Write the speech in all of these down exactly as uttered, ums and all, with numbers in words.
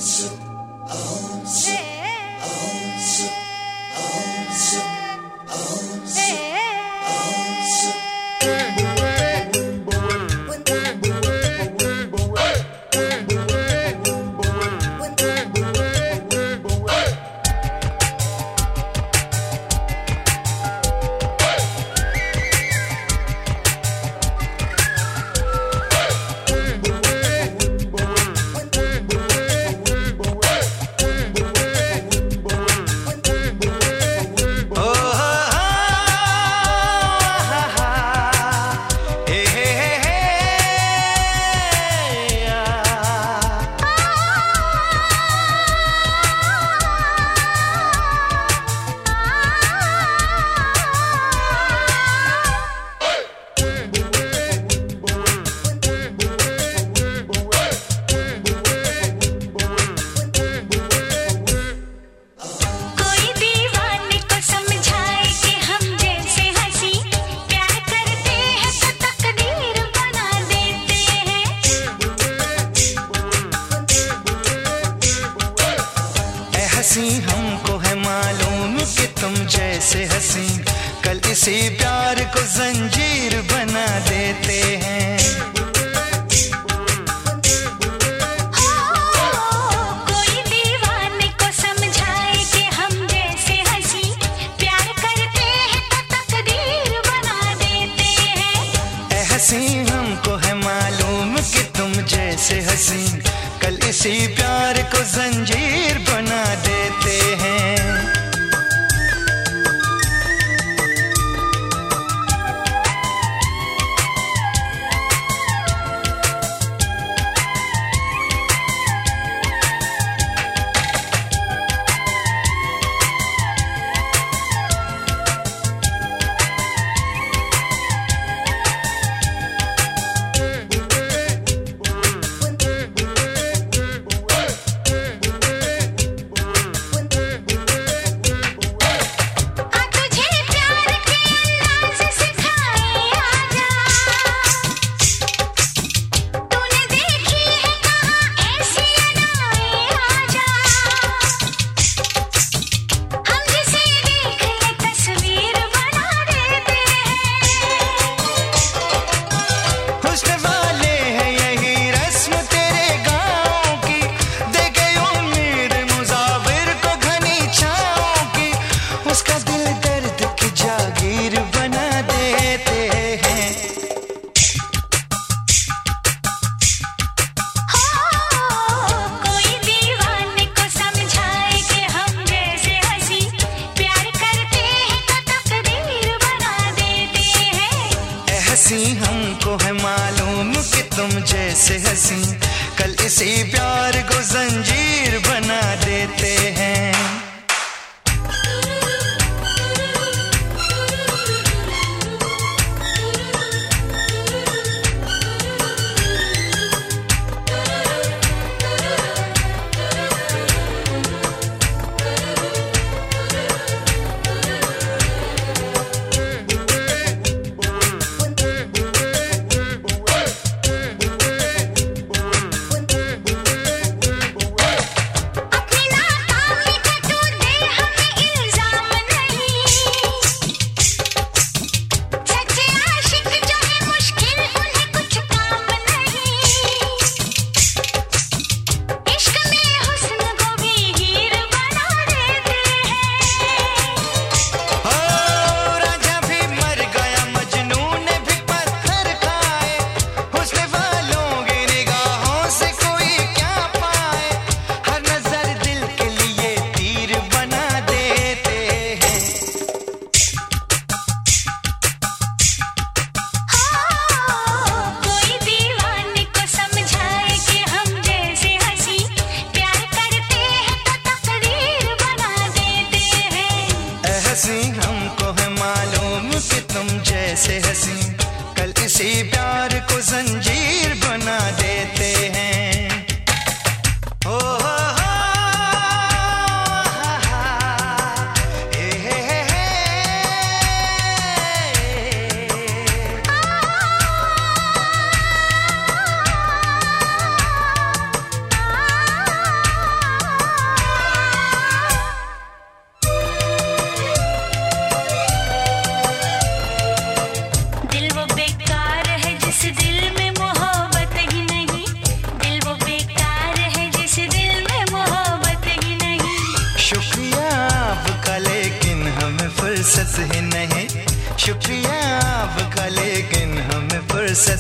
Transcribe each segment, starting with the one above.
हंसी हमको है मालूम कि तुम जैसे हंसी कल इसी प्यार को जंजीर बना देते हैं। कोई दीवाने को समझाए कि हम जैसे हंसी प्यार करते हैं तो तकदीर बना देते हैं। ऐ हंसी हमको है मालूम कि तुम जैसे हंसी कल इसी प्यार को जंजीर बना देते हैं। हंसी हमको है मालूम कि तुम जैसे हंसी कल इसी प्यार को जंजीर बना देते हैं। अपनी नाकामी का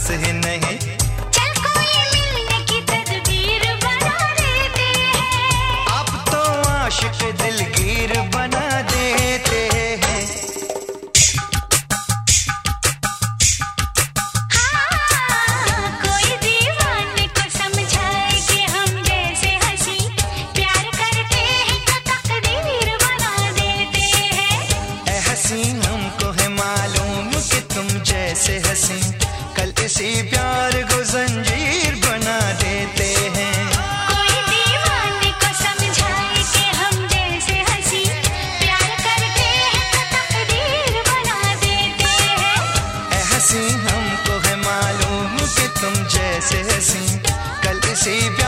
बस ही नहीं। चल कोई मिलने की तदबीर बना देते हैं। आप तो आशिक दिलगीर बना देते हैं। हाँ, कोई दीवाने को समझाए कि हम जैसे हंसी प्यार करते हैं तो तकदीर बना देते हैं। ऐ हंसी हमको है मालूम कि तुम जैसे हंसी कल इसी प्यार को जंजीर बना देते हैं। कोई दीवाने को समझाए कि हम जैसे हंसी प्यार करते हैं तो तकदीर बना देते हैं। ऐ हंसी हमको है मालूम कि तुम जैसे हंसी कल इसी